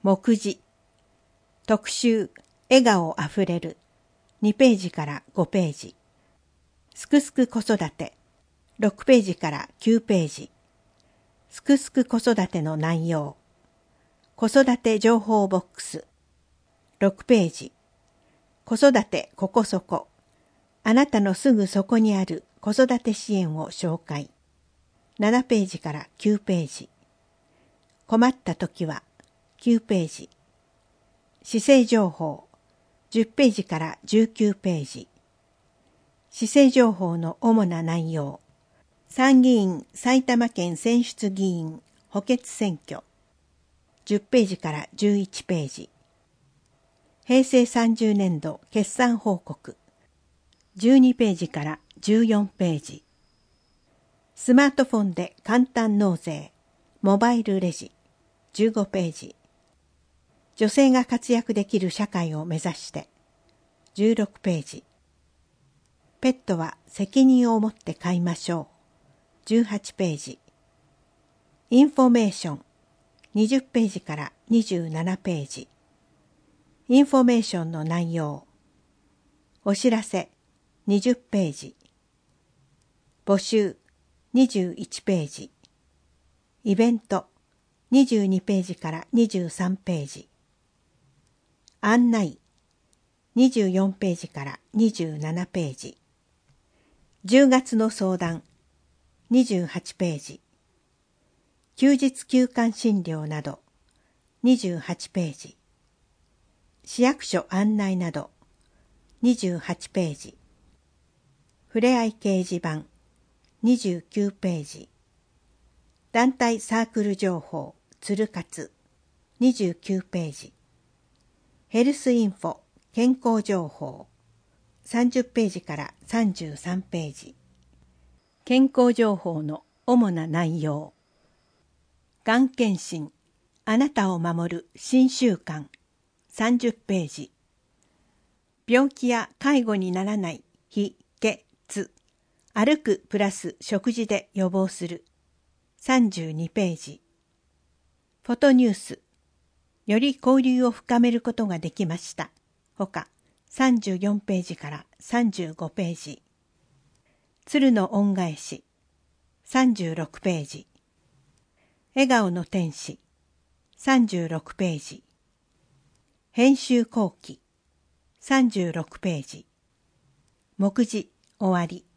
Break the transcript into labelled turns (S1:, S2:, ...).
S1: 目次特集笑顔あふれる2ページから5ページ。すくすく子育て6ページから9ページ。すくすく子育ての内容。子育て情報ボックス6ページ。子育てここそこ。あなたのすぐそこにある子育て支援を紹介。7ページから9ページ。困った時は9ページ。市政情報10ページから19ページ。市政情報の主な内容。参議院埼玉県選出議員補欠選挙10ページから11ページ。平成30年度決算報告12ページから14ページ。スマートフォンで簡単納税モバイルレジ15ページ。女性が活躍できる社会を目指して16ページ。ペットは責任を持って飼いましょう18ページ。インフォメーション20ページから27ページ。インフォメーションの内容。お知らせ20ページ。募集21ページ。イベント22ページから23ページ。案内24ページから27ページ。10月の相談28ページ。休日休館診療など28ページ。市役所案内など28ページ。ふれあい掲示板29ページ。団体サークル情報つるかつ29ページ。ヘルスインフォ健康情報30ページから33ページ。健康情報の主な内容。がん検診あなたを守る新習慣30ページ。病気や介護にならない非血歩くプラス食事で予防する32ページ。フォトニュースより交流を深めることができましたほか34ページから35ページ。鶴の恩返し36ページ。笑顔の天使36ページ。編集後期36ページ。目次終わり。